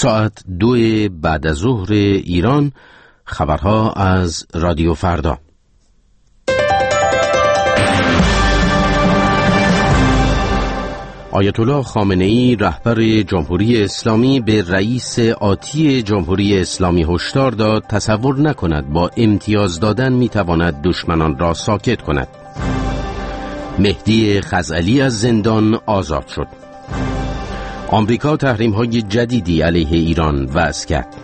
ساعت 2 بعد از ظهر ایران. خبرها از رادیو فردا. آیت الله خامنه‌ای رهبر جمهوری اسلامی به رئیس آتی جمهوری اسلامی هشدار داد تصور نکند با امتیاز دادن میتواند دشمنان را ساکت کند. مهدی خزعلی از زندان آزاد شد. آمریکا تحریم‌های جدیدی علیه ایران وضع کرد.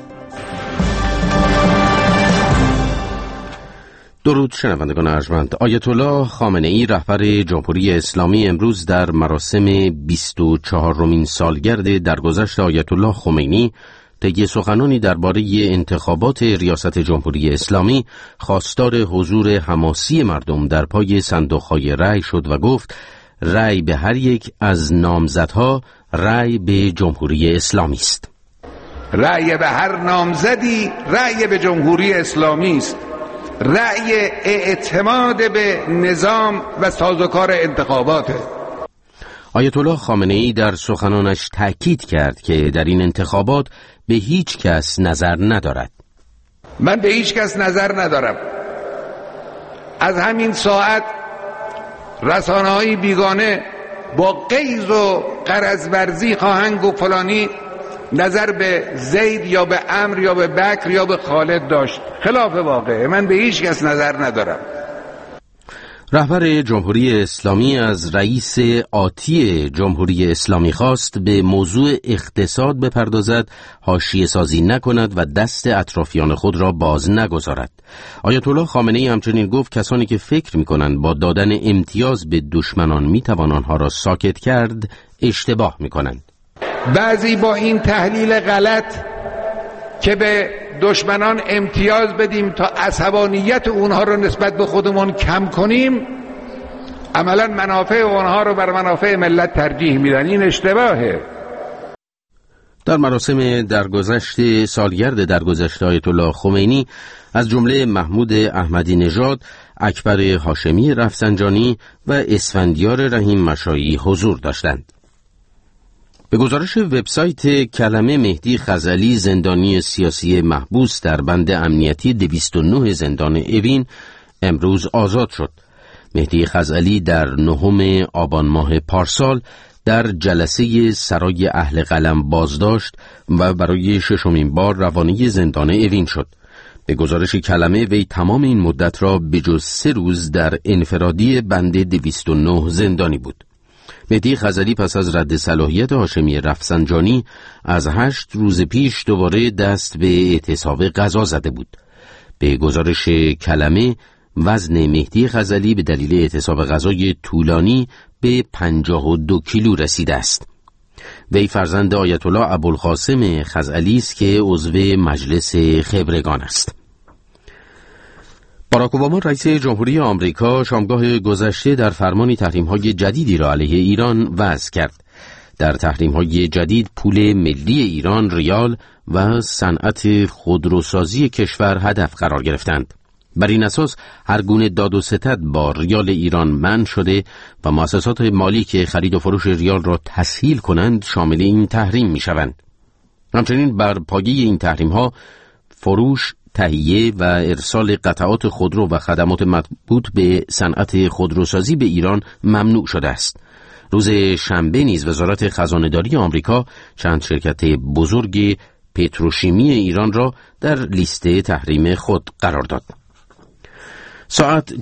درود شنوندگان ارجمند. آیت الله خامنه‌ای رهبر جمهوری اسلامی امروز در مراسم 24مین سالگرد درگذشت آیت الله خمینی طی سخنانی درباره انتخابات ریاست جمهوری اسلامی خواستار حضور حماسی مردم در پای صندوق‌های رأی شد و گفت رأی به هر یک از نامزدها رأی به جمهوری اسلامی است. رأی به هر نامزدی رأی به جمهوری اسلامی است. رأی اعتماد به نظام و سازوکار انتخاباته. آیت الله خامنه‌ای در سخنانش تأکید کرد که در این انتخابات به هیچ کس نظر ندارد. من به هیچ کس نظر ندارم. از همین ساعت رسانه‌های بیگانه با غیظ و غرض‌ورزی خواهند گفت فلانی نظر به زید یا به عمرو یا به بکر یا به خالد داشت. خلاف واقعه. من به هیچ کس نظر ندارم. رهبر جمهوری اسلامی از رئیس آتی جمهوری اسلامی خواست به موضوع اقتصاد بپردازد، حاشیه سازی نکند و دست اطرافیان خود را باز نگذارد. آیت الله خامنه‌ای همچنین گفت کسانی که فکر می‌کنند با دادن امتیاز به دشمنان می‌توان آنها را ساکت کرد، اشتباه می‌کنند. بعضی با این تحلیل غلط که به دشمنان امتیاز بدیم تا عصبانیت اونها رو نسبت به خودمون کم کنیم، عملا منافع اونها رو بر منافع ملت ترجیح میدن. این اشتباهه. در مراسم درگذشت سالگرد درگذشت آیت الله خمینی از جمله محمود احمدی نژاد، اکبر هاشمی رفسنجانی و اسفندیار رحیم مشایی حضور داشتند. به گزارش وبسایت کلمه مهدی خزعلی زندانی سیاسی محبوس در بند امنیتی 209 زندان اوین امروز آزاد شد. مهدی خزعلی در 9 آبان ماه پارسال در جلسه سرای اهل قلم بازداشت و برای 6مین بار روانه زندان اوین شد. به گزارش کلمه وی تمام این مدت را بجز 3 روز در انفرادی بند 209 زندانی بود. مهدی خزعلی پس از رد صلاحیت هاشمی رفسنجانی از 8 روز پیش دوباره دست به اعتصاب غذا زده بود. به گزارش کلمه وزن مهدی خزعلی به دلیل اعتصاب غذای طولانی به 52 کیلو رسیده است. وی فرزند آیت الله ابوالقاسم خزعلی است که عضو مجلس خبرگان است. باراک اوباما رئیس جمهوری آمریکا شامگاه گذشته در فرمانی تحریم‌های جدیدی را علیه ایران وضع کرد. در تحریم‌های جدید پول ملی ایران ریال و صنعت خودروسازی کشور هدف قرار گرفتند. بر این اساس هر گونه داد و ستد با ریال ایران منع شده و مؤسسات مالی که خرید و فروش ریال را تسهیل کنند شامل این تحریم می‌شوند. همچنین بر پایه این تحریم‌ها فروش، تهیه و ارسال قطعات خودرو و خدمات مربوط به صنعت خودروسازی به ایران ممنوع شده است. روز شنبه نیز وزارت خزانه‌داری آمریکا چند شرکت بزرگ پتروشیمی ایران را در لیست تحریم خود قرار داد. ساعت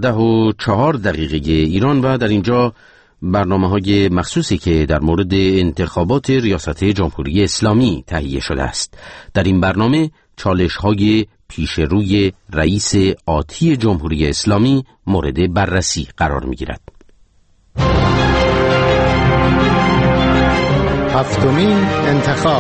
14:04 ایران و در اینجا برنامه‌های مخصوصی که در مورد انتخابات ریاست جمهوری اسلامی تهیه شده است. در این برنامه چالش‌های پیش روی رئیس آتی جمهوری اسلامی مورد بررسی قرار می‌گیرد. 7مین انتخاب.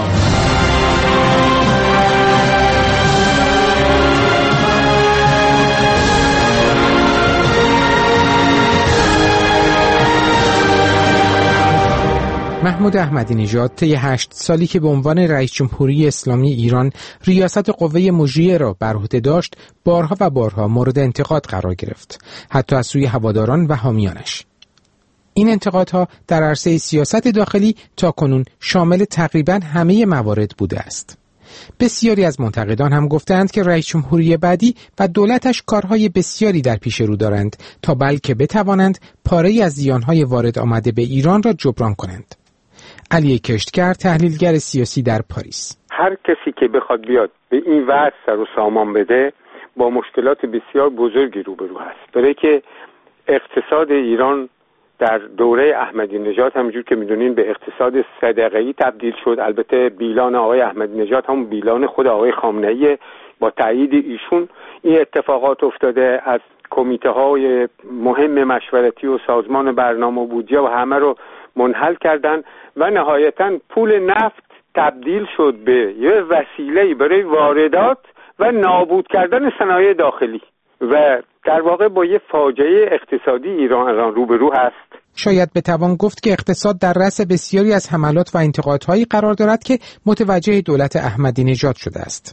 محمود احمدی نژاد طی 8 سالی که به عنوان رئیس جمهوری اسلامی ایران ریاست قوه مجریه را بر عهده داشت، بارها و بارها مورد انتقاد قرار گرفت، حتی از سوی هواداران و حامیانش. این انتقادها در عرصه سیاست داخلی تاکنون شامل تقریباً همه موارد بوده است. بسیاری از منتقدان هم گفتند که رئیس جمهوری بعدی و دولتش کارهای بسیاری در پیش رو دارند تا بلکه بتوانند پاره‌ای از زیانهای وارد آمده به ایران را جبران کنند. علی کشتگر، تحلیلگر سیاسی در پاریس: هر کسی که بخواد بیاد به این وضع سر و سامان بده با مشکلات بسیار بزرگی روبرو هست. برای که اقتصاد ایران در دوره احمدی نژاد همونجور که میدونین به اقتصاد صدقه‌ای تبدیل شد. البته بیلان آقای احمدی نژاد هم بیلان خود آقای خامنه‌ای، با تایید ایشون این اتفاقات افتاده. از کمیته های مهم مشورتی و سازمان برنامه و بودجه و همه رو منحل کردن و نهایتاً پول نفت تبدیل شد به یه وسیله برای واردات و نابود کردن صنایع داخلی و در واقع با یه فاجعه اقتصادی ایران الان روبرو هست. شاید بتوان گفت که اقتصاد در رأس بسیاری از حملات و انتقادهایی قرار دارد که متوجه دولت احمدی نژاد شده است.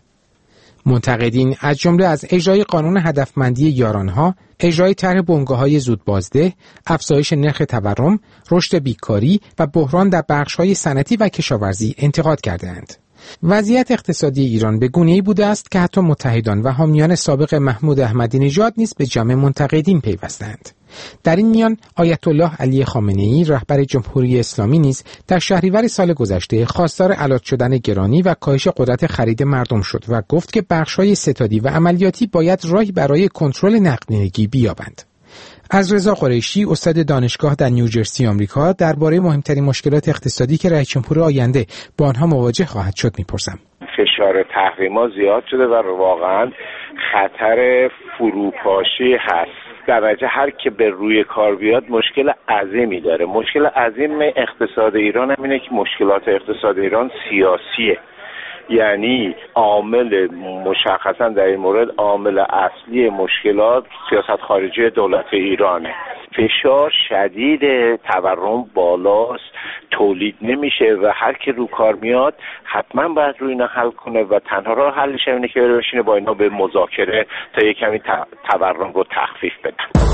منتقدین از جمله از اجرای قانون هدفمندی یارانها، اجرای طرح بنگاه‌های زود بازده، افزایش نرخ تورم، رشد بیکاری و بحران در بخش‌های صنعتی و کشاورزی انتقاد کردند. وضعیت اقتصادی ایران به گونه‌ای بوده است که حتی متحدان و حامیان سابق محمود احمدی نژاد نیز به جمع منتقدین پیوستند. در این میان آیت الله علی خامنه‌ای رهبر جمهوری اسلامی نیز در شهریور سال گذشته خواستار علاج شدن گرانی و کاهش قدرت خرید مردم شد و گفت که بخش‌های ستادی و عملیاتی باید راهی برای کنترل نقدینگی بیابند. از رضا قریشی، استاد دانشگاه در نیوجرسی آمریکا، درباره مهمترین مشکلات اقتصادی که رئیس جمهور آینده با آنها مواجه خواهد شد میپرسم. فشار تحریما زیاد شده و واقعا خطر فروپاشی هست. درجه هر که به روی کار بیاد مشکل عظیمی داره. مشکل عظیم اقتصاد ایران هم اینه که مشکلات اقتصاد ایران سیاسیه. یعنی عامل مشخصا در این مورد عامل اصلی مشکلات سیاست خارجی دولت ایرانه. فشار شدید، تورم بالاست، تولید نمیشه و هر که رو کار میاد حتما باید روی اینا حل کنه و تنها راه حلش اینه که بشینه با اینا به مذاکره تا یک کمی تورم رو تخفیف بده.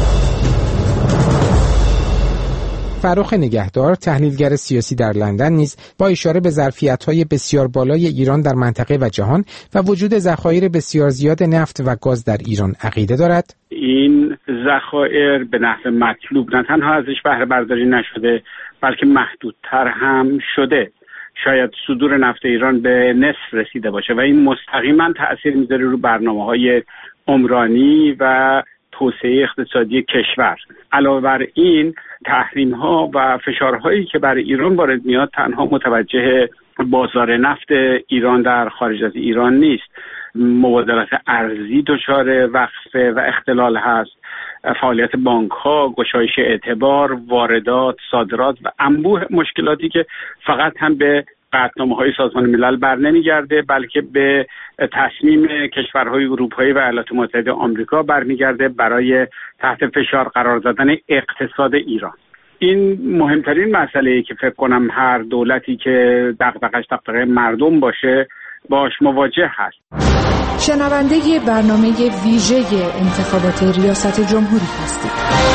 فرخ نگهدار، تحلیلگر سیاسی در لندن نیز با اشاره به ظرفیت‌های بسیار بالای ایران در منطقه و جهان و وجود ذخایر بسیار زیاد نفت و گاز در ایران عقیده دارد. این ذخایر به نحو مطلوب نه تنها ازش بهره برداری نشده بلکه محدودتر هم شده. شاید صدور نفت ایران به نصف رسیده باشه و این مستقیما تأثیر میذاره رو برنامه‌های عمرانی و توسعه اقتصادی کشور. علاوه بر این تحریم‌ها و فشارهایی که برای ایران وارد میاد تنها متوجه بازار نفت ایران در خارج از ایران نیست. مبادلات ارزی دچار وقفه و اختلال هست، فعالیت بانک‌ها، گشایش اعتبار، واردات، صادرات و انبوه مشکلاتی که فقط هم به قطعنامه‌های سازمان ملل بر نمیگرده بلکه به تصمیم کشورهای اروپایی و ایالات متحده آمریکا برمیگرده برای تحت فشار قرار دادن اقتصاد ایران. این مهمترین مسئله‌ای که فکر کنم هر دولتی که دغدغه مردم باشه باش مواجه هست. شنونده برنامه ویژه انتخابات ریاست جمهوری هستید.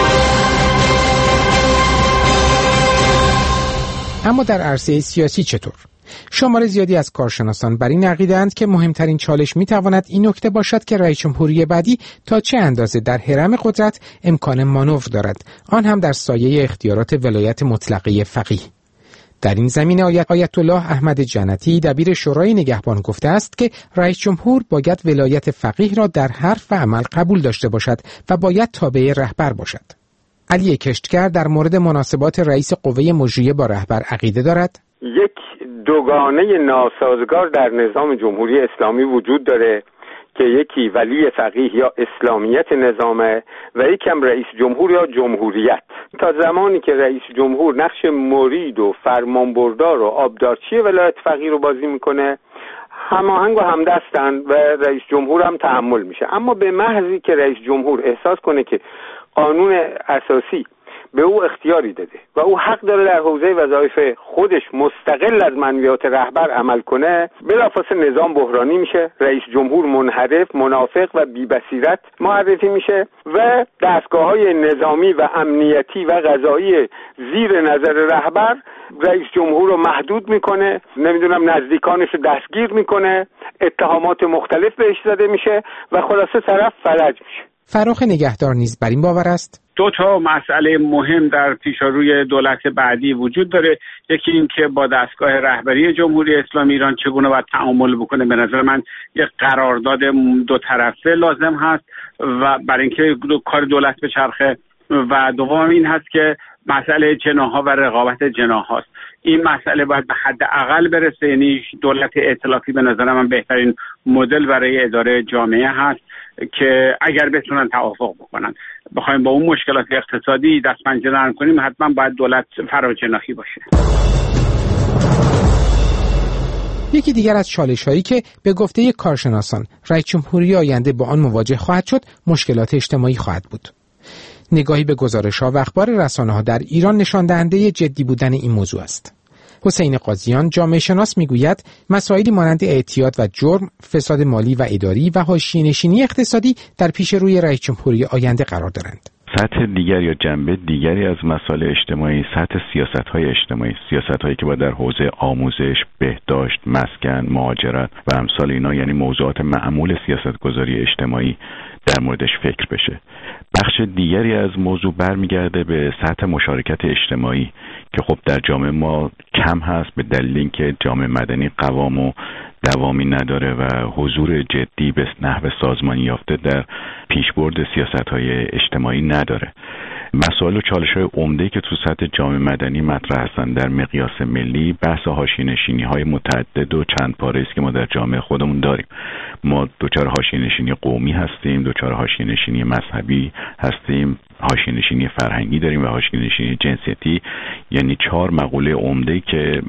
اما در عرصه سیاسی چطور؟ شمار زیادی از کارشناسان بر این عقیده‌اند که مهمترین چالش می‌تواند این نکته باشد که رئیس جمهوری بعدی تا چه اندازه در حرم قدرت امکان مانور دارد، آن هم در سایه اختیارات ولایت مطلقه فقیه. در این زمینه آیت الله احمد جنتی دبیر شورای نگهبان گفته است که رئیس جمهور باید ولایت فقیه را در حرف و عمل قبول داشته باشد و باید تابع رهبر باشد. علی کشتگر در مورد مناسبات رئیس قوه مجریه با رهبر عقیده دارد. یک دوگانه ناسازگار در نظام جمهوری اسلامی وجود داره که یکی ولی فقیه یا اسلامیت نظامه و یکم رئیس جمهور یا جمهوریت. تا زمانی که رئیس جمهور نقش مرید و فرمانبردار و آبدارچی ولایت فقیه رو بازی میکنه، هماهنگ و همدستن و رئیس جمهور هم تحمل میشه. اما به محضی که رئیس جمهور احساس کنه که قانون اساسی به او اختیاری داده و او حق داره در حوزه وظایف خودش مستقل از منویات رهبر عمل کنه. بلافاصله نظام بحرانی میشه، رئیس جمهور منحرف، منافق و بی‌بصیرت معرفی میشه و دستگاه‌های نظامی و امنیتی و قضایی زیر نظر رهبر رئیس جمهور رو محدود میکنه، نمیدونم نزدیکانش رو دستگیر میکنه، اتهامات مختلف بهش زده میشه و خلاصه طرف فلج میشه. فراخ نگهدار نیز بر این باور است 2 مسئله مهم در پیشروی دولت بعدی وجود داره. یکی این که با دستگاه رهبری جمهوری اسلامی ایران چگونه باید تعامل بکنه. به نظر من یک قرارداد 2 طرفه لازم هست و برای اینکه کار دولت به چرخه، و دوم این هست که مسئله جناح‌ها و رقابت جناح‌ها است. این مسئله باید به حداقل برسه. یعنی دولت ائتلافی به نظر من بهترین مدل برای اداره جامعه هست که اگر بتونن توافق بکنن. بخوایم با اون مشکلات اقتصادی دست پنجه نرم کنیم، حتما باید دولت فراجناحی باشه. یکی دیگر از چالش‌هایی که به گفته کارشناسان رئیس جمهوری آینده با آن مواجه خواهد شد، مشکلات اجتماعی خواهد بود. نگاهی به گزارش‌ها و اخبار رسانه‌ها در ایران نشان دهنده جدی بودن این موضوع است. حسین قاضیان جامعه شناس میگوید مسائلی مانند اعتیاد و جرم، فساد مالی و اداری و حاشیه‌نشینی اقتصادی در پیش روی رئیس جمهوری آینده قرار دارند. سطح دیگری یا جنبه دیگری از مسائل اجتماعی سطح سیاست‌های اجتماعی، سیاست‌هایی که باید در حوزه آموزش، بهداشت، مسکن، مهاجرت و امثال اینا، یعنی موضوعات معمول سیاست‌گذاری اجتماعی در موردش فکر بشه. بخش دیگری از موضوع برمیگرده به سطح مشارکت اجتماعی که خب در جامعه ما کم هست به دلیل اینکه جامعه مدنی قوام و دوامی نداره و حضور جدی به نحو سازمانی یافته در پیشبرد سیاست‌های اجتماعی نداره. مسائل و چالش‌های عمده‌ای که تو سطح جامعه مدنی مطرح هستن در مقیاس ملی، بحث حاشیه‌نشینی‌های متعدد و چند پاره است که ما در جامعه خودمون داریم. ما دچار حاشیه‌نشینی قومی هستیم، دچار حاشیه‌نشینی مذهبی هستیم، حاشیه‌نشینی فرهنگی داریم و حاشیه‌نشینی جنسیتی، یعنی 4 مقوله عمده‌ای که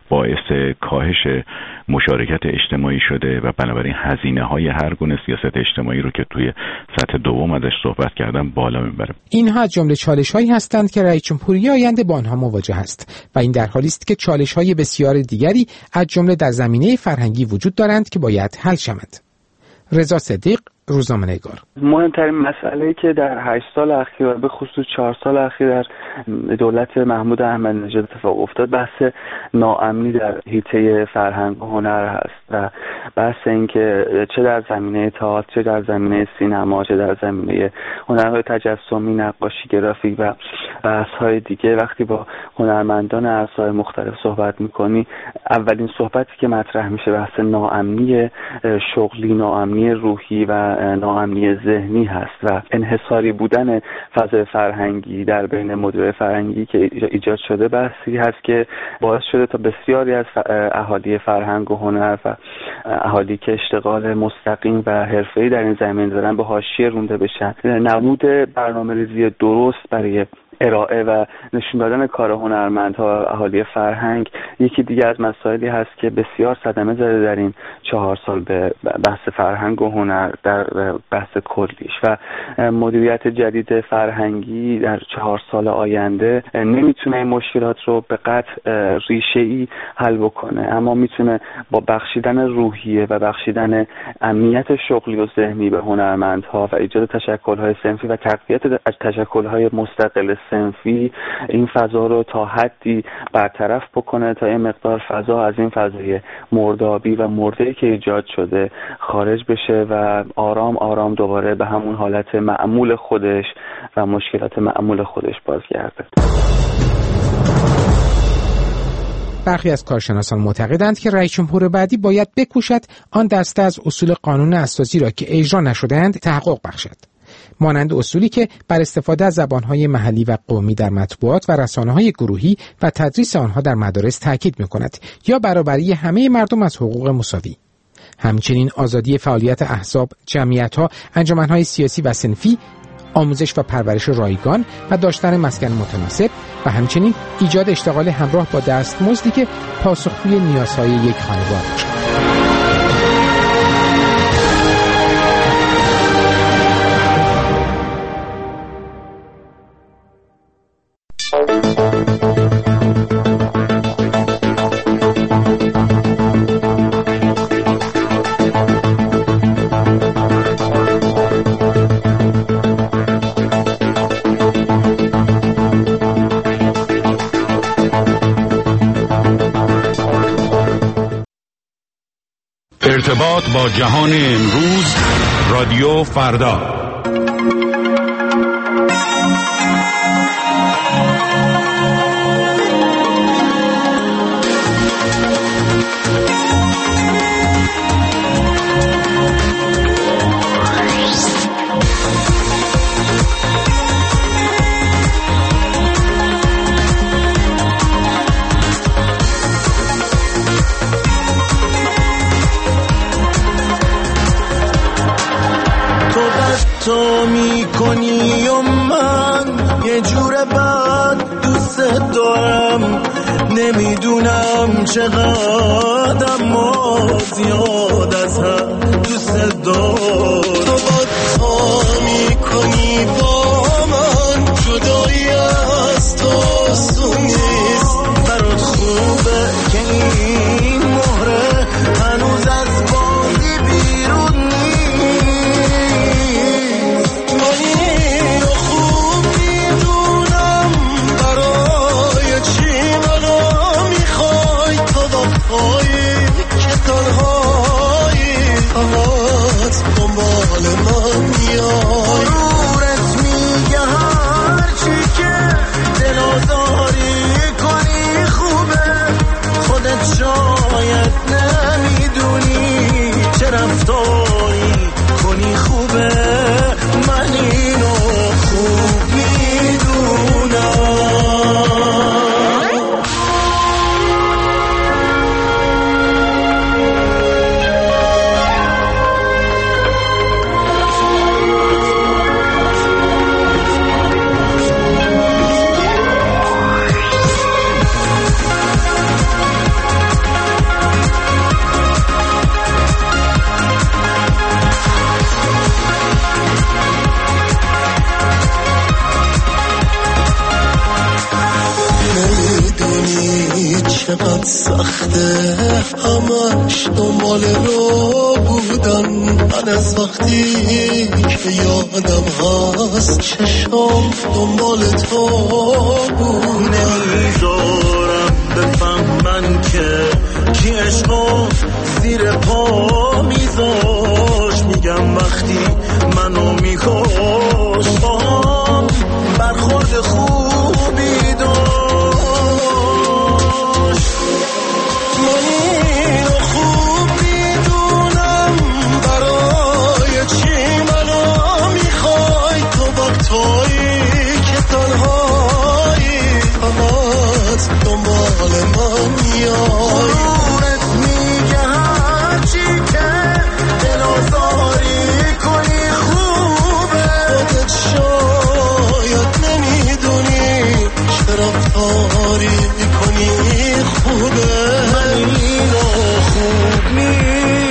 باعث کاهش مشارکت اجتماعی شده و بنابراین هزینه‌های هر گونه سیاست اجتماعی رو که توی سطح دوم ازش صحبت کردم بالا میبره. اینها از جمله چالش‌هایی هستند که رئیس جمهوری آینده با آنها مواجه است و این در حالی است که چالش‌های بسیار دیگری از جمله در زمینه فرهنگی وجود دارند که باید حل شوند. رضا صدیق، روزنامه‌نگار. مهمترین مسئله‌ای که در 8 سال اخیر و به خصوص 4 سال اخیر در دولت محمود احمدی نژاد اتفاق افتاد بحث ناامنی در حیطه فرهنگ و هنر هست و بحث این که چه در زمینه تئاتر، چه در زمینه سینما، چه در زمینه هنرهای تجسمی، نقاشی، گرافیک و بحث‌های دیگه وقتی با هنرمندان عرصه‌های مختلف صحبت می‌کنی، اولین صحبتی که مطرح میشه بحث ناامنی شغلی، ناامنی روحی و ناامنی ذهنی هست و انحصاری بودن فضای فرهنگی در بین مدیرای فرهنگی که ایجاد شده بحثی هست که باعث شده تا بسیاری از اهالی فرهنگ و هنر و اهالی که اشتغال مستقیم و حرفه‌ای در این زمینه دارن به حاشیه رونده بشن. نبود برنامه‌ریزی درست برای ارائه و نشون دادن کار هنرمندها و اهالی فرهنگ یکی دیگه از مسائلی هست که بسیار صدمه زده در این 4 سال به بحث فرهنگ و هنر در بحث کلیش و مدیریت جدید فرهنگی در 4 سال آینده نمیتونه این مشکلات رو به قطع ریشه‌ای حل بکنه، اما میتونه با بخشیدن روحیه و بخشیدن امنیت شغلی و ذهنی به هنرمندها و ایجاد تشکل‌های صنفی و تقویت تشکل‌های مستقل صنفی این فضا رو تا حدی برطرف بکنه تا این مقدار فضا از این فضای مردابی و مرده‌ای که ایجاد شده خارج بشه و آرام آرام دوباره به همون حالت معمول خودش و مشکلات معمول خودش بازگرده. برخی از کارشناسان معتقدند که رئیس جمهور بعدی باید بکوشد آن دسته از اصول قانون اساسی را که اجرا نشده‌اند تحقق بخشد، مانند اصولی که بر استفاده از زبان‌های محلی و قومی در مطبوعات و رسانه‌های گروهی و تدریس آنها در مدارس تاکید می‌کند یا برابری همه مردم از حقوق مساوی. همچنین آزادی فعالیت احزاب، جمعیت‌ها، انجمن‌های سیاسی و صنفی، آموزش و پرورش رایگان و داشتن مسکن متناسب و همچنین ایجاد اشتغال همراه با دستمزدی که پاسخگوی نیازهای یک خانواده باشد. ارتباط با جهان امروز، رادیو فردا. تو میکنی و من یه جور بد دوست دارم، نمیدونم چقدر اما زیاد از هم دوست دارم. تو با میکنی با من، جدایی از تو آسون نیست. برات خوبه که این مهره هنوز از بازی بیرون نیست. دنبال من میای، غرورت میگه هرچی که دل آزاری کنی خوبه. خودت شاید نمیدونی چه رفتاری کنی خوبه. من اینو خوب میدونم. چقدر سخته همش دنبال رو بودن. من از وقتی که یادم هست چشم دنبال تو بود. نمیذارم بفهمن که کی عشقو زیر پا میذاش. میگم وقتی منو میکش باهم برخورد خوبی داشت. دنبال من میای، غرورت میگه هرچی که دل آزاری کنی خوبه. خودت شاید نمیدونی چه رفتاری کنی خوبه. من اینو خوب میدونم.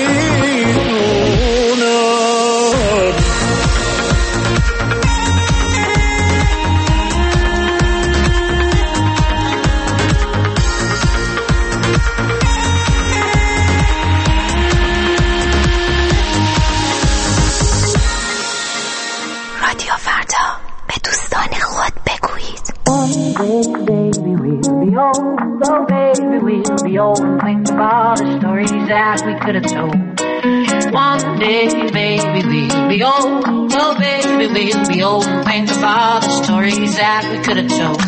Oh baby, we'll be old and think of all the stories that we could have told. One day, baby, we'll be old. Oh baby, we'll be old and think of all the stories that we could have told.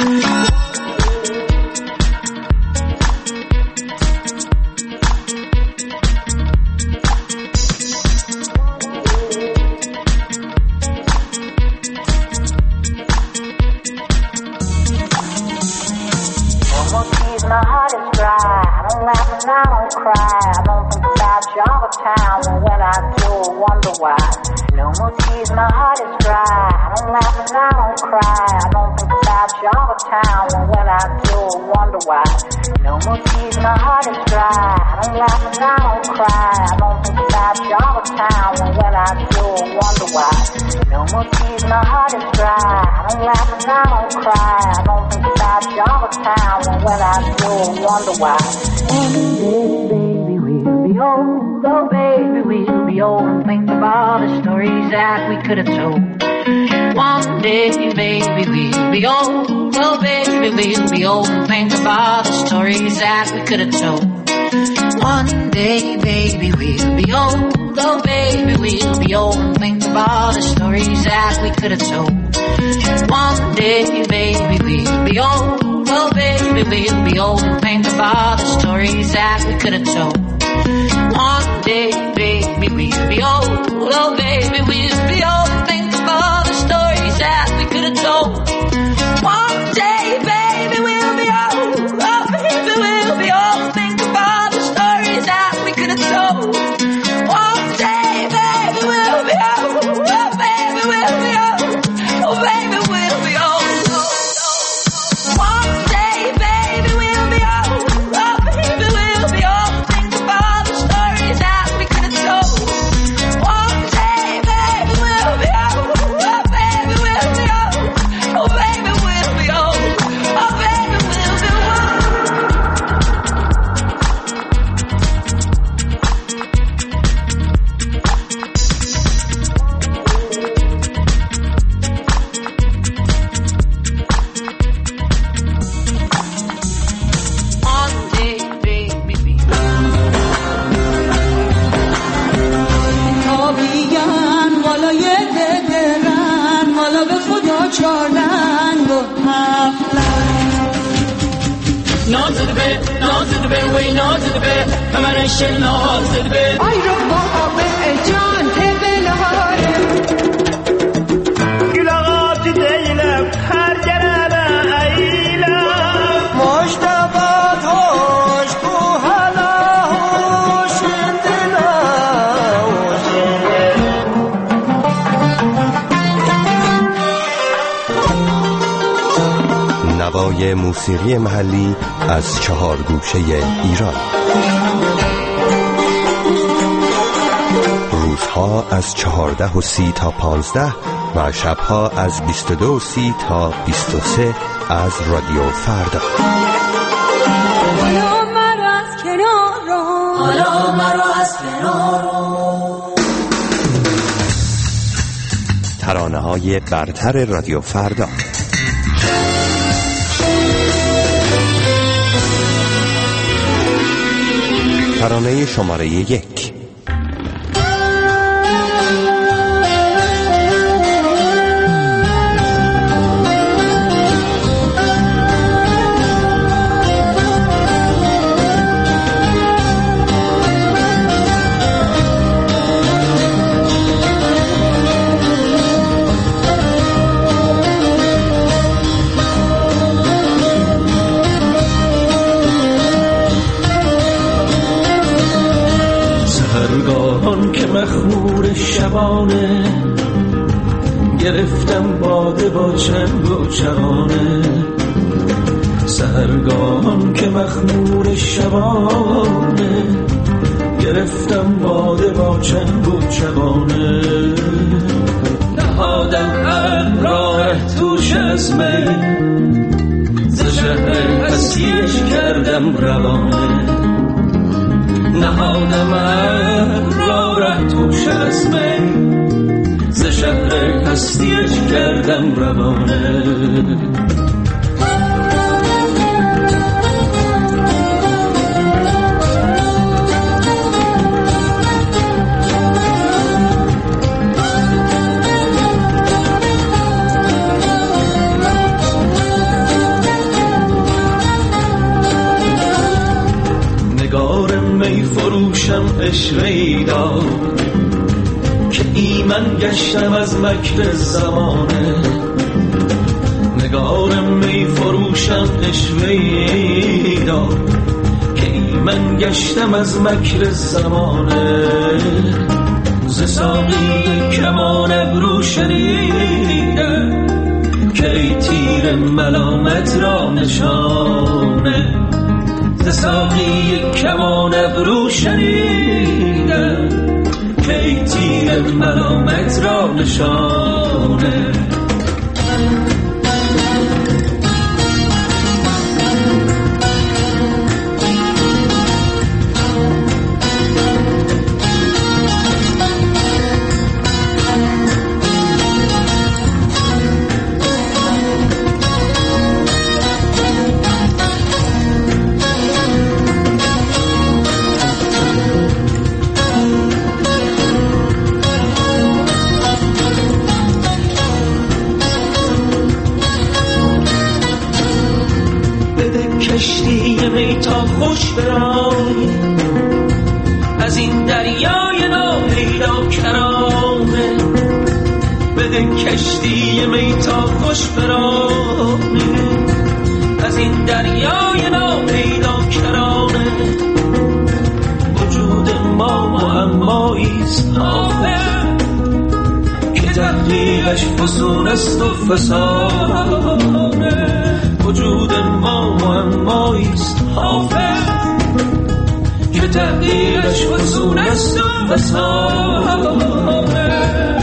My heart is dry, I don't laugh and I don't cry. I don't think about you all the time, and when I do, I wonder why. No more tears, my heart is dry. I don't laugh and I don't cry. I don't think about you all the time, and when I do, I wonder why. No more tears, my heart is dry. I don't laugh and I don't cry. I don't think about you all the time, and when I do, I wonder why. No more tears, my heart is dry. I don't laugh and I don't cry. I don't think about you all the time, and when I do, I wonder why. One day, baby, we'll be old. Oh, baby, we'll be old and think of all the stories that we could have told. One day, baby, we'll be old. Oh, baby, we'll be old and think of all the stories that we could have told. One day, baby, we'll be old. Oh, baby, we'll be old and think of all the stories that we could have told. One day, baby, we'll be old. Oh, baby, we'll be old and think of all the stories that we could have told. One day, baby, we'll be old. Oh, baby, we'll be old and think of all the stories that we could have told. One day, baby, we'll be old. Oh, baby, we'll be old and think of all the stories that we could have told. One day, baby, we'll be old. Oh, baby, we'll be old. Oh, baby, we'll be old. One day, baby, we'll be old. Oh, baby, we'll be old. Think of all the stories that we could have told. One day, baby, we'll be old. Oh, baby, we'll be old. Oh, baby, we'll be old. Oh, baby, we'll be old. One day, baby, تابیگن بالای درن مالا به خدا چارنگ و نازد به وی نازد به همرش نازد به آی رو بابا جان تبلاره گلاغات دیلم هر گرم ایلم مشتبات هاش تو حالا نوای موسیقی محلی از 4 گوشه ایران. روزها از 14:30 تا 15 و شبها از 22:30 تا 23 از رادیو فردا. حالا مرا از کنار رو حالا مرا از کنار رو ترانه‌های برتر رادیو فردا. ترانه شماره 1. مخمور شبانه گرفتم باده با چنگ و چغانه سحرگاهان که مخمور شبانه گرفتم باده با چنگ و چغانه نهادم راه توش از می ز شهر هستیش کردم روانه نهادم راه توش از می ز شهر هستیش کردم روانه نگار می فروشم عشقی داد که ایمن گشتم از مکر زمانه نگار می فروشم عشقی داد که ایمن گشتم از مکر زمانه ز ساقی کمان ابرو شنیدم که ای تیر ملامت را نشانه ز ساقی کمان ابرو شنیدم که ای تیر ملامت را نشانه برانی، از این دریای ناپیدا کرانه بده کشتی می تا خوش برانی، از این دریای ناپیدا کرانه وجود ما معماییست حافظ که تحقیقش فسون است و فسانه، وجود ما معماییست حافظ که تحقیقش فسون است و فسانه.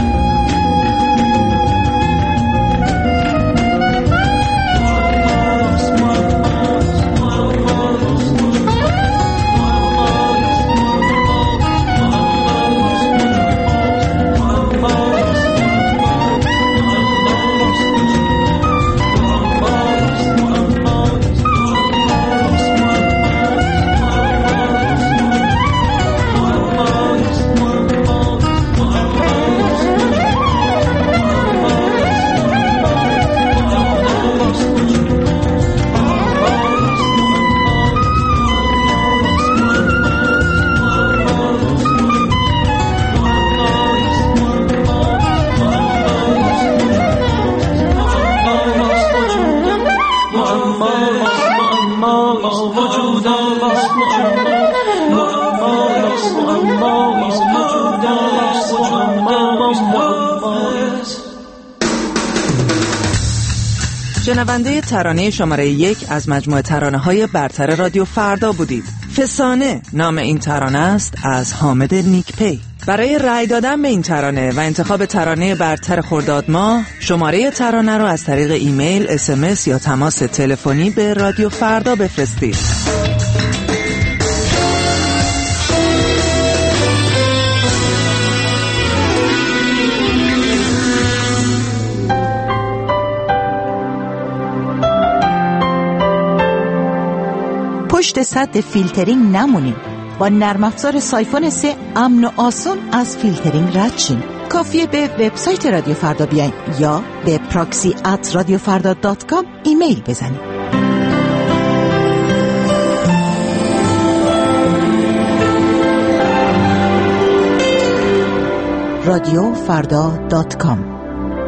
شنونده ترانه شماره 1 از مجموعه ترانه‌های برتر رادیو فردا بودید. فسانه نام این ترانه است از حامد نیکپی. برای رأی دادن به این ترانه و انتخاب ترانه برتر خرداد ماه شماره ترانه رو از طریق ایمیل، SMS یا تماس تلفنی به رادیو فردا بفرستید. پشت سد فیلترینگ نمونیم. با نرم افزار سایفون 3 امن و آسون از فیلترینگ رد شیم. کافیه به وبسایت رادیو فردا بیاین یا به proxy@radiofarda.com ایمیل بزنید. radiofarda.com.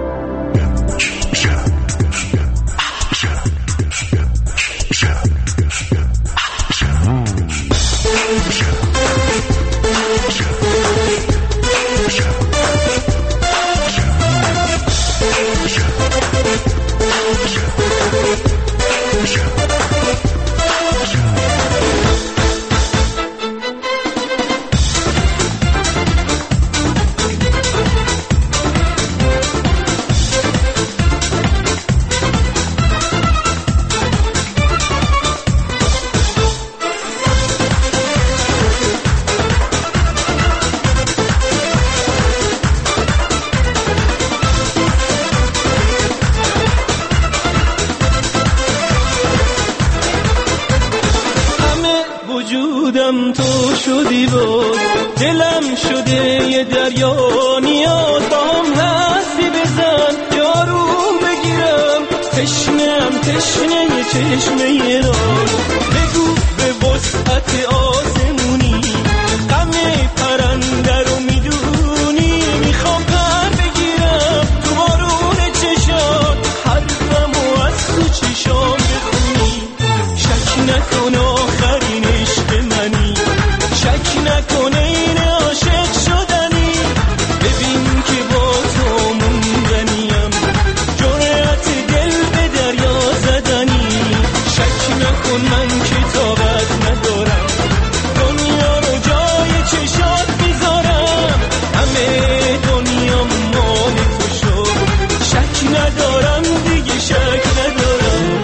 وجودم تو شدی بود، دلم شده یه دریا، نیاز هم هستی بزن یاروم بگیرم، تشنم تشنه یه چشمه را، بگو به وسعت آسمونی غم پرنده رو میدونی، میخوام پر بگیرم تو بارون چشات، هر غمو از تو چشام بخونی، شک نکن آخرین عشق منی، شک نکن این عاشق شدنی، ببین که با تو موندنیم، جرأت دل به دریا زدنی، شک نکن من که طاقت ندارم، دنیا رو جای چشات میذارم، همه دنیا مال تو شد، شک ندارم دیگه شک ندارم.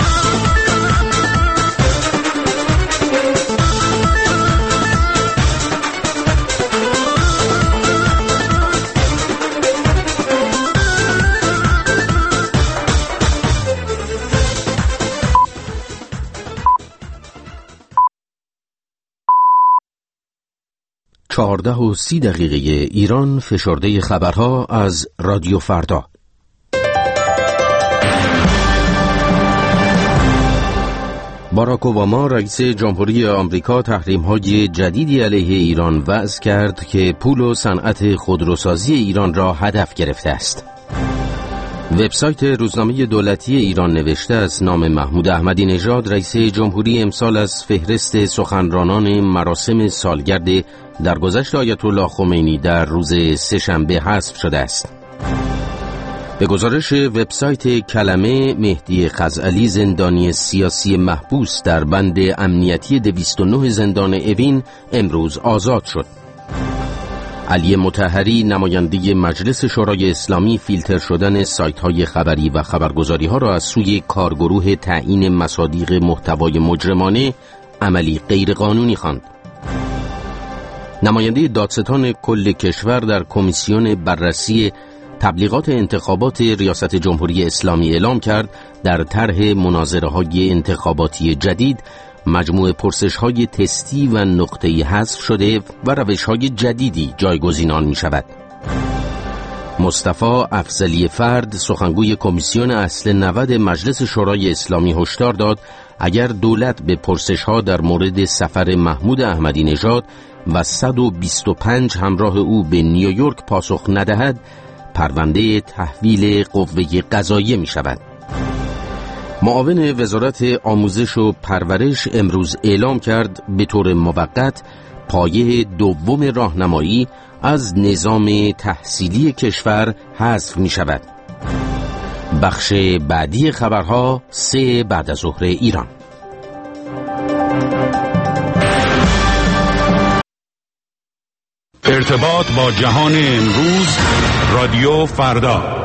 چهارده و 30 دقیقه ایران، فشرده خبرها از رادیو فردا. باراک اوباما رئیس جمهوری آمریکا تحریم‌های جدیدی علیه ایران وضع کرد که پول و صنعت خودروسازی ایران را هدف گرفته است. وبسایت روزنامه دولتی ایران نوشته از نام محمود احمدی نژاد رئیس جمهوری امسال از فهرست سخنرانان مراسم سالگرد درگذشت آیت الله خمینی در روز سه‌شنبه حذف شده است. به گزارش وبسایت کلمه، مهدی خزعلی زندانی سیاسی محبوس در بند امنیتی 209 زندان اوین امروز آزاد شد. علی مطهری نماینده مجلس شورای اسلامی فیلتر شدن سایت‌های خبری و خبرگزاری‌ها را از سوی کارگروه تعیین مصادیق محتوای مجرمانه عملی غیرقانونی خواند. نماینده دادستان کل کشور در کمیسیون بررسی تبلیغات انتخابات ریاست جمهوری اسلامی اعلام کرد در طرح مناظره‌های انتخاباتی جدید مجموعه پرسش‌های تستی و نقطه‌ای حذف شده و روش‌های جدیدی جایگزین آن می‌شود. مصطفی افضلی فرد سخنگوی کمیسیون اصل 90 مجلس شورای اسلامی هشدار داد اگر دولت به پرسش‌ها در مورد سفر محمود احمدی نژاد و 125 همراه او به نیویورک پاسخ ندهد پرونده تحویل قوه قضاییه می شود. معاون وزارت آموزش و پرورش امروز اعلام کرد به طور موقت پایه دوم راهنمایی از نظام تحصیلی کشور حذف می شود. بخش بعدی خبرها 3 بعد از ظهر ایران. ارتباط با جهان امروز، رادیو فردا.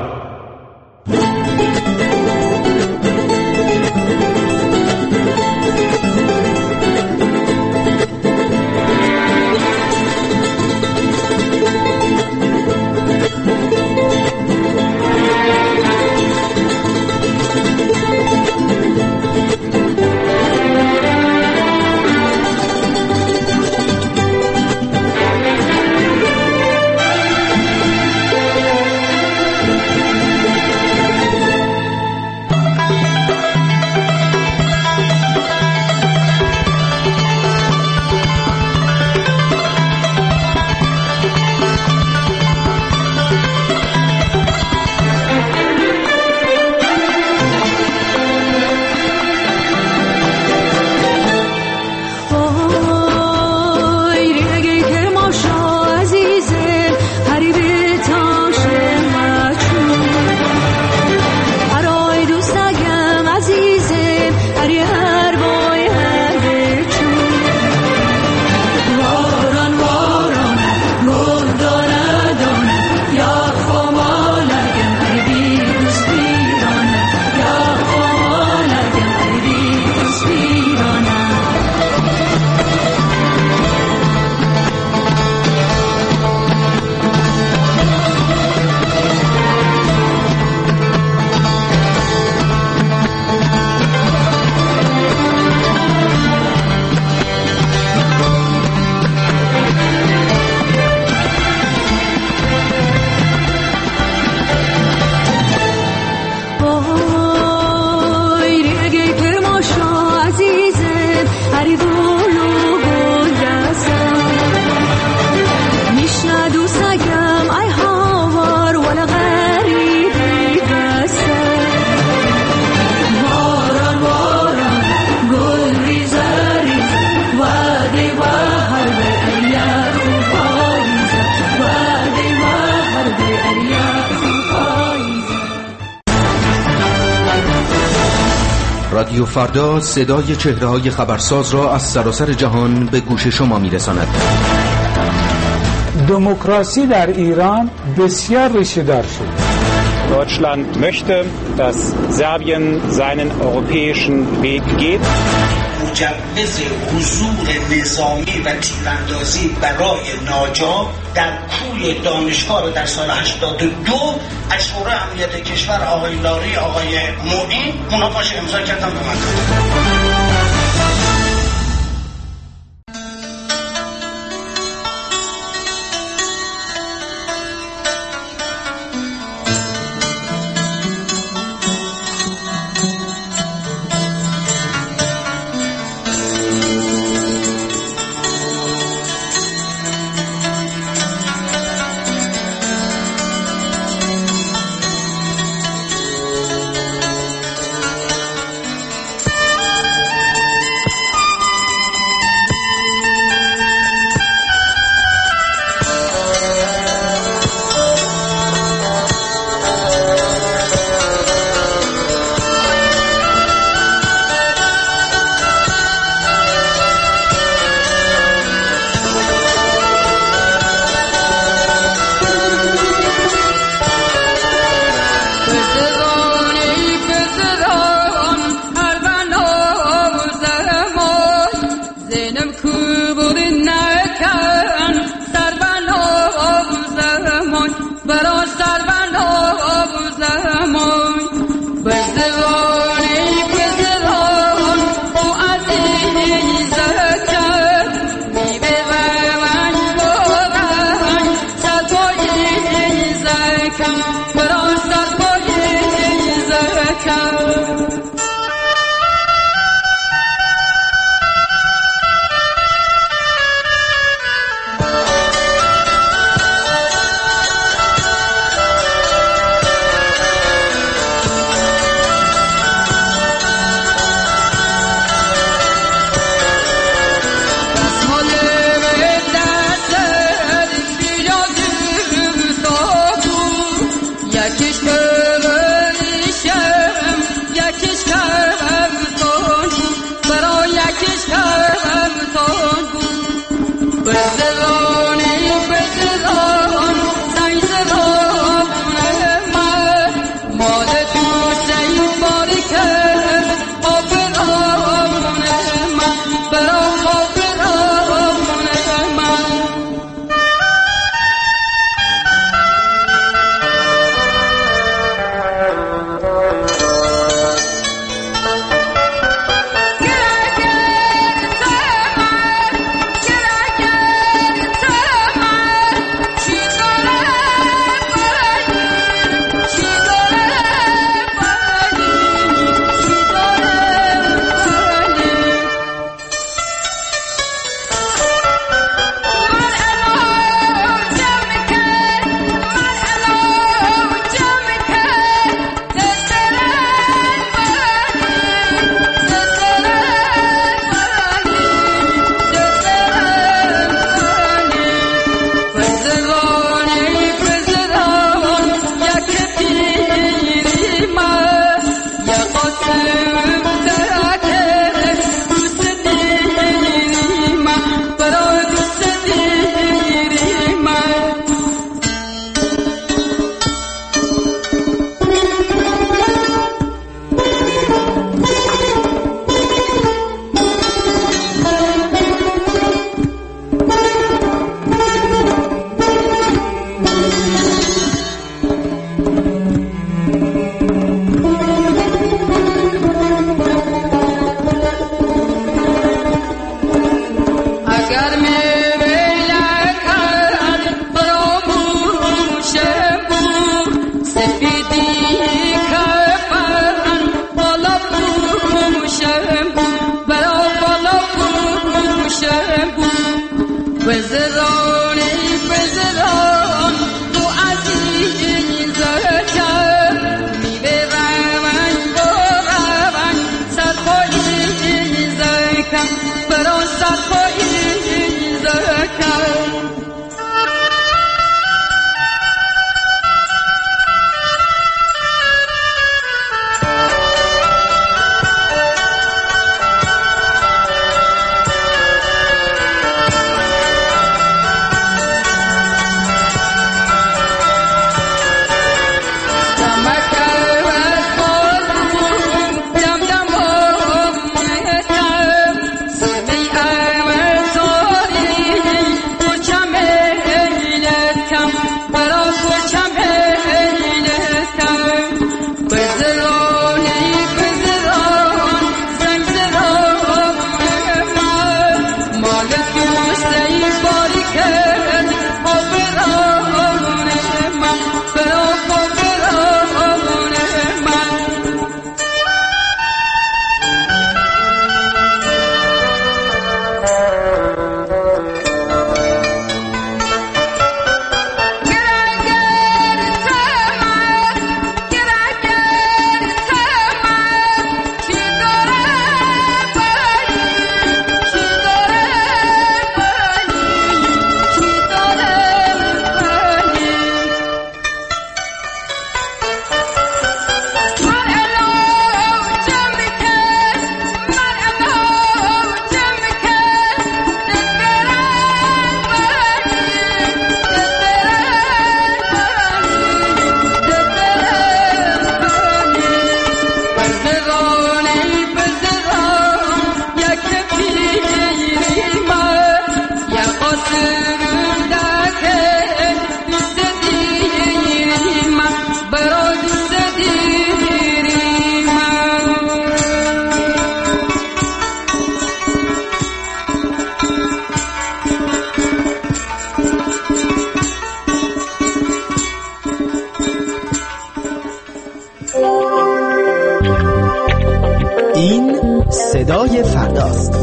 رادیو فردا صدای چهره‌های خبرساز را از سراسر جهان به گوش شما می‌رساند. دموکراسی در ایران بسیار ریشه‌دار شد. Deutschland möchte, dass Serbien seinen europäischen Weg geht. مجوز حضور نظامی و تیراندازی برای ناجا در کوی دانشگاه در سال 82 از شورای امنیت کشور آقای لاری آقای معین اونا پاش امضا کردن به من. صدای فرداست.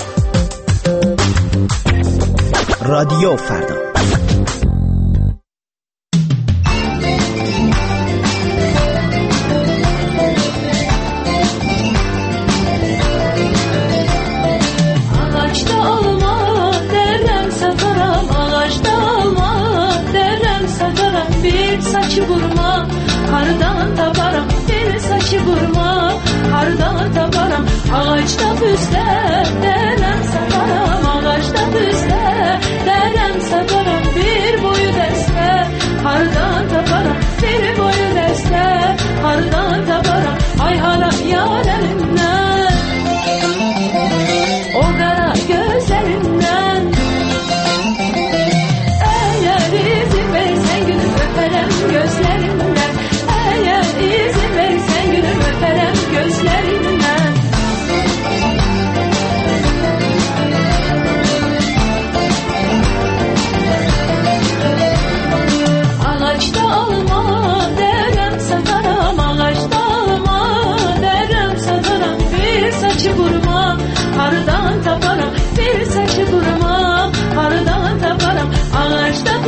رادیو فردا. Saçı vurma, hardan tabaram, bir saçı vurma, hardan tabaram, ağaçta büzde, deren saparam, ağaçta büzde,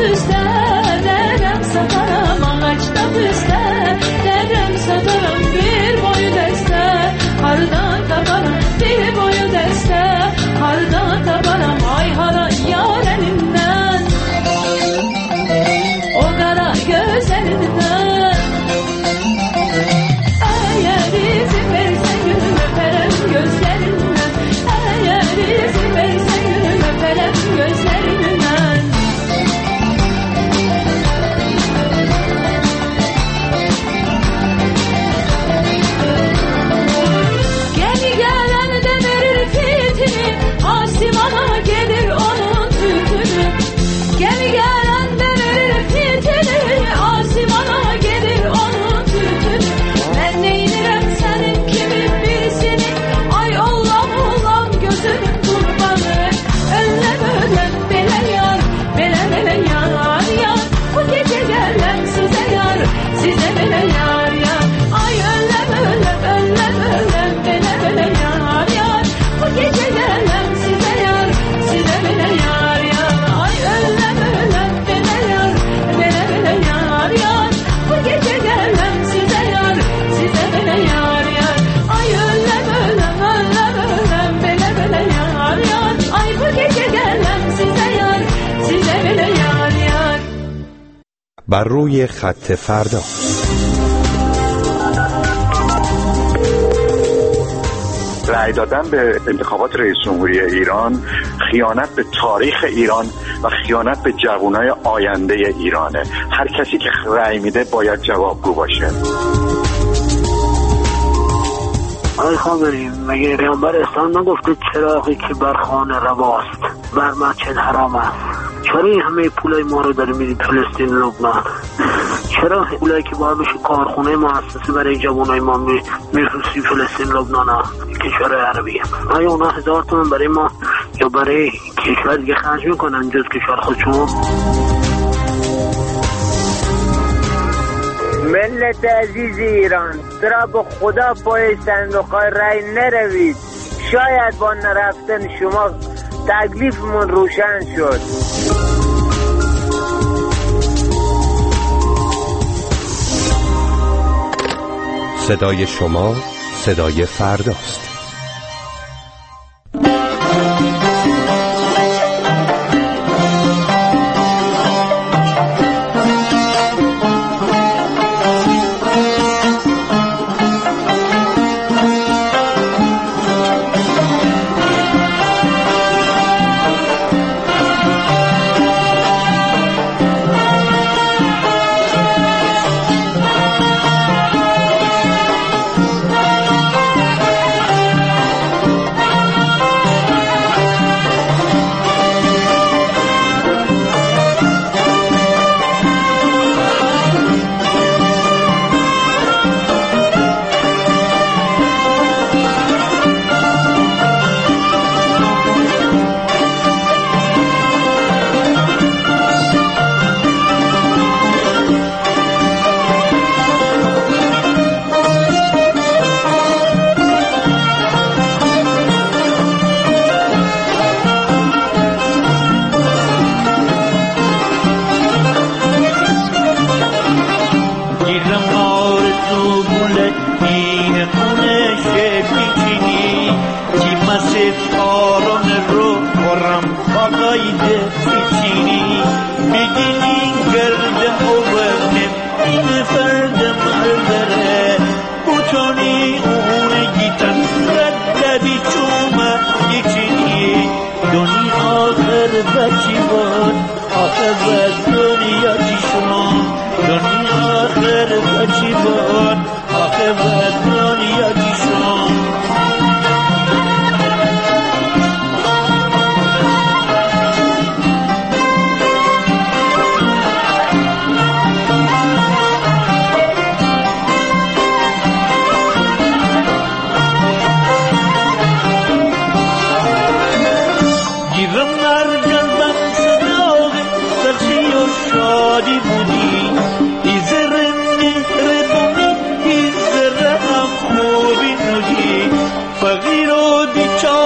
büste derem satarım, ağaçta büste derem satarım, bir boyu deste hardan taparım, bir boyu deste hardan taparım, ay hara yar elinden, o kara gözlerinden. Eğer izin verirsen gülüm öperim gözlerinden, eğer izin verirsen gülüm öperim gözlerinden. Gemi gelen de verir fitini, Asimana gelir onun tütünü. Gemi gelen de verir fitini, Asimana gelir onun tütünü. Ben neydirem senin kimi birisini, ay Allah'ım Allah'ım gözünün kurbanı. Öllem öllem bele yar, bele bele yar yar. Bu gece gelem size yar, size bele yar yar. Ay öllem öllem öllem öllem bele bele yar yar. Bu gece gelem size yar, size bele yar yar. Ay öllem öllem bele yar, bele bele yar yar. Bu gece gelem size yar, size bele yar yar. Ay öllem öllem öllem öllem bele bele yar yar. Ay bu gece gelem size yar, size bele yar yar. بر روی خط فردا. رأی دادن به انتخابات رئیس جمهوری ایران خیانت به تاریخ ایران و خیانت به جوانای آینده ایرانه. هر کسی که رأی میده باید جوابگو باشه. آقای خامنه‌ای، مگه پیامبر اسلام نگفته چراغی که بر خانه رواست بر مسجد حرام است؟ چرا این همه پولای ما رو داری میدی فلسطین لبنان؟ چرا پولایی که باید بشه کارخونه مؤسسه برای جوانای ما میفرستی فلسطین لبنان ها کشور عربی؟ آیا اونا 1000 تومن برای ما یا برای کشور دیگه خرج میکنن جز کشور خودشون؟ ملت عزیز ایران، درا به خدا پای صندوق‌های رای نروید. شاید با نرفتن شما تکلیفمون روشن شد. صدای شما صدای فرداست.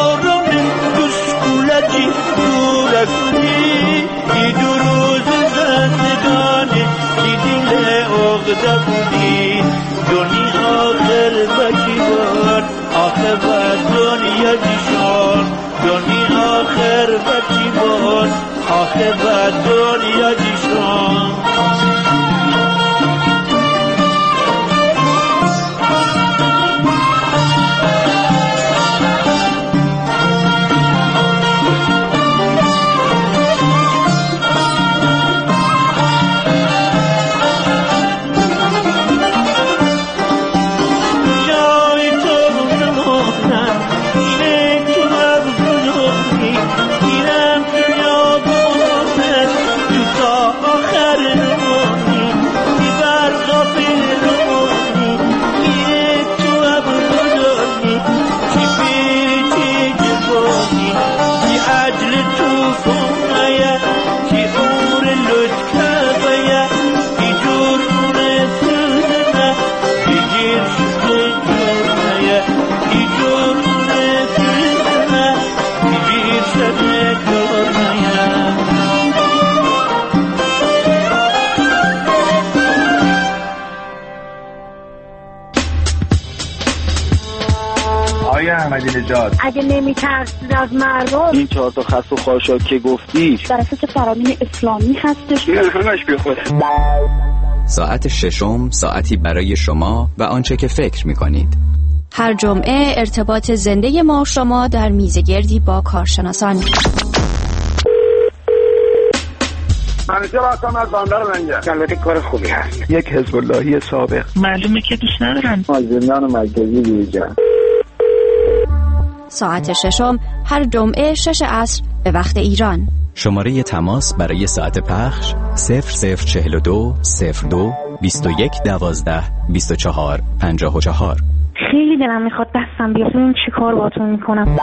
دو روز پیدا بودی دنیا آخر بچیبان آخر و دنیا جیشان دنیا آخر بچیبان آخر و دنیا جیشان احمدی نژاد اگه نمی‌ترسید از مردم این 4 تا خس و خاشاک که گفتی در اساس فرامین اسلامی هستش نه همش بیخوده. ساعت ششم ساعتی برای شما و آنچه که فکر می‌کنید. هر جمعه ارتباط زنده ما و شما در میزگردی با کارشناسان. منیجر هستم از بندر لنگر. البته کار خوبی هست. یک حزب اللهی سابق. معلومه که دوست ندارن. از زندان مرکزی بیرون. ساعت ششم هر جمعه 6 عصر به وقت ایران. شماره تماس برای ساعت پخش 0042 02 21 12 24 54. خیلی دلم میخواد دستم بیاد ببینم چی کار باهاتون میکنم.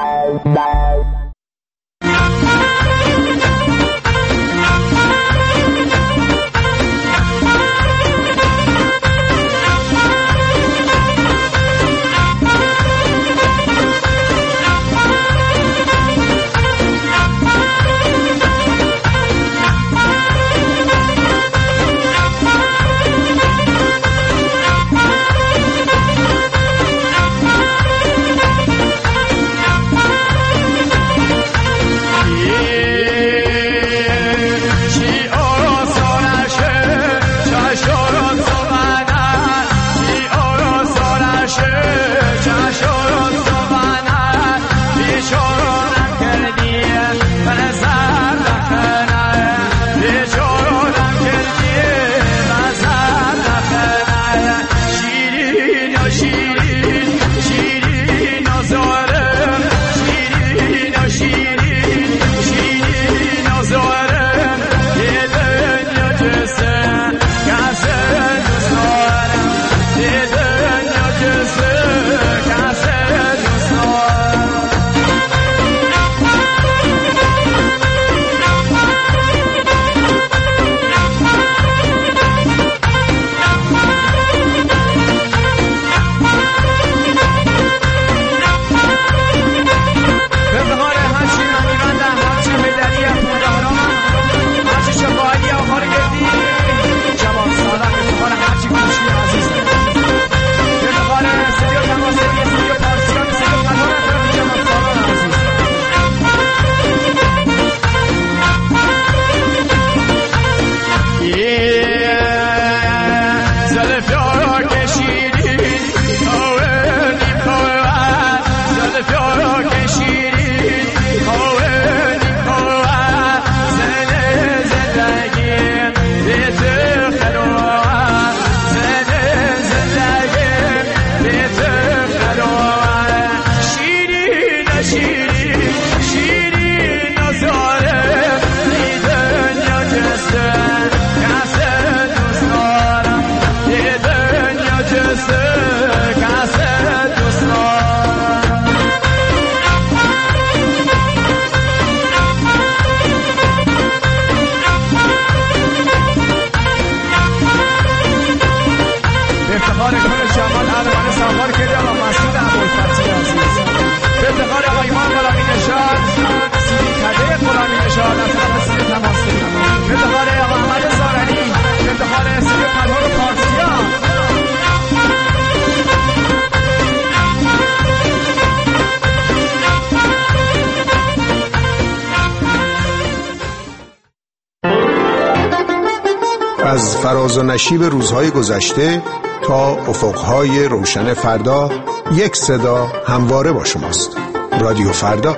از فراز و نشیب روزهای گذشته تا افقهای روشن فردا، یک صدا همواره با شماست. رادیو فردا.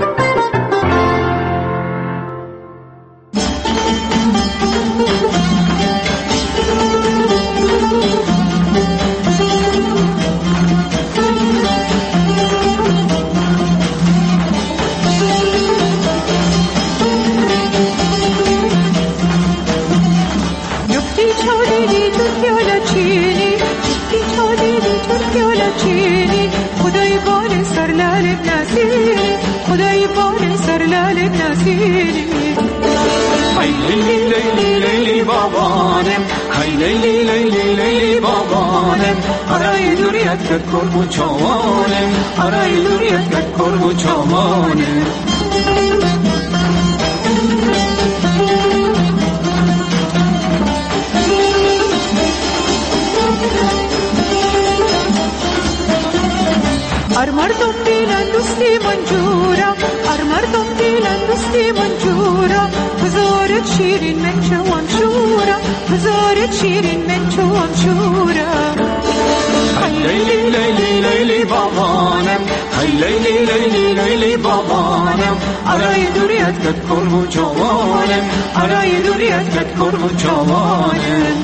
کربو چاوانم آرای دوریت که کربو چاوانم ار مردم دیلن دوستی منجورا ار مردم دیلن دوستی منجورا بزارت شیرین من چوام شورا بزارت شیرین من چوام شورا لیلی لیلی لیلی بابانم های لیلی لیلی لیلی بابانم آرای دوریت کت کربو چوانم آرای دوریت کت کربو چوانم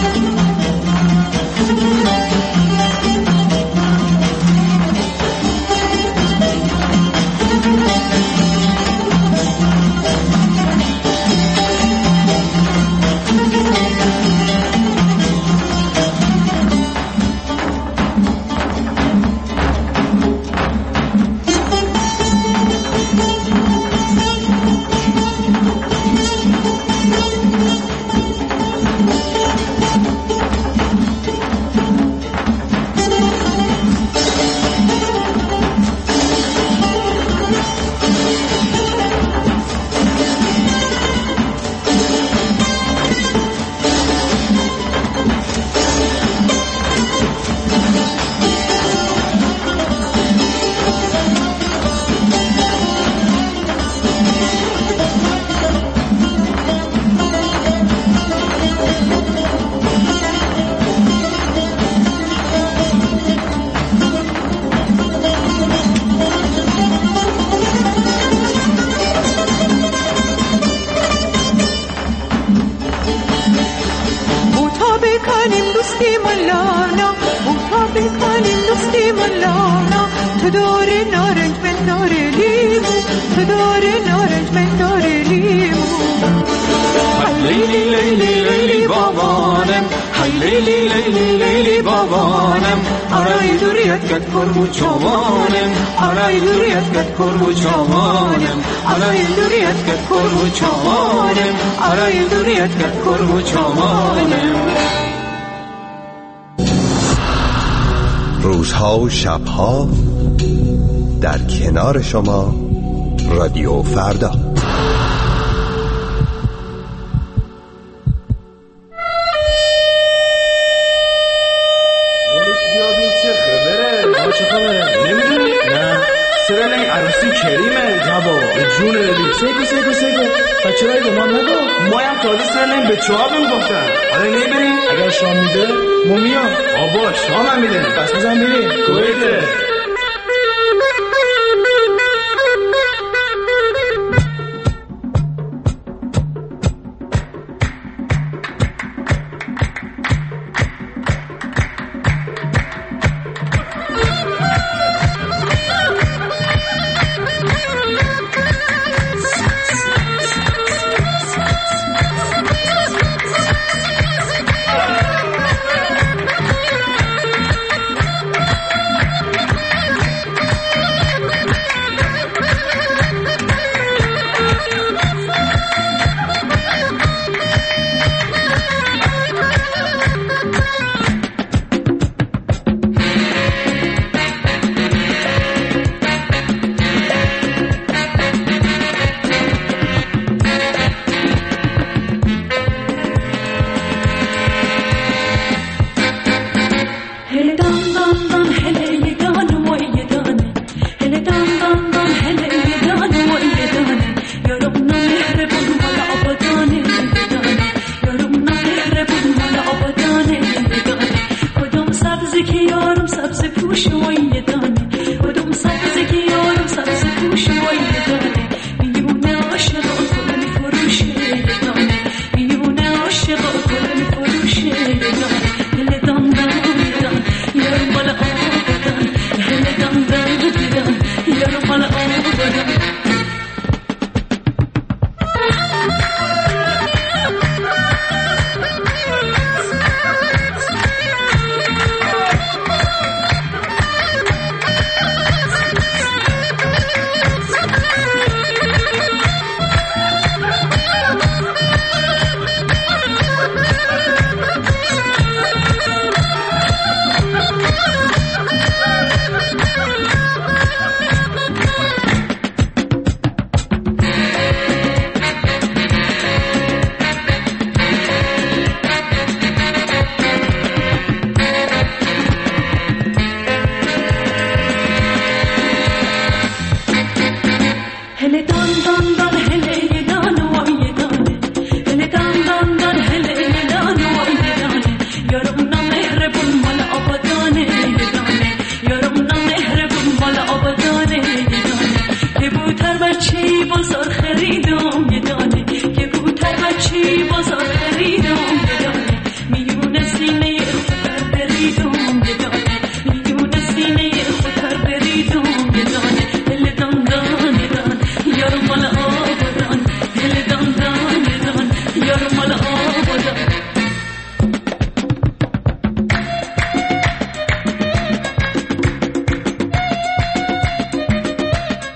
کربو چوانم آرای دوریت کت کربو چوانم آرای دوریت کت کربو چوانم آرای دوریت کت کربو چوانم روزها و شبها در کنار شما رادیو فردا. به چوابم گفتن حالا نمیبریم اگر شام میده مومیا آبا شام هم میده بس بزن بریم کویته بازار خریدم یه دانه کبوتر بچه بازار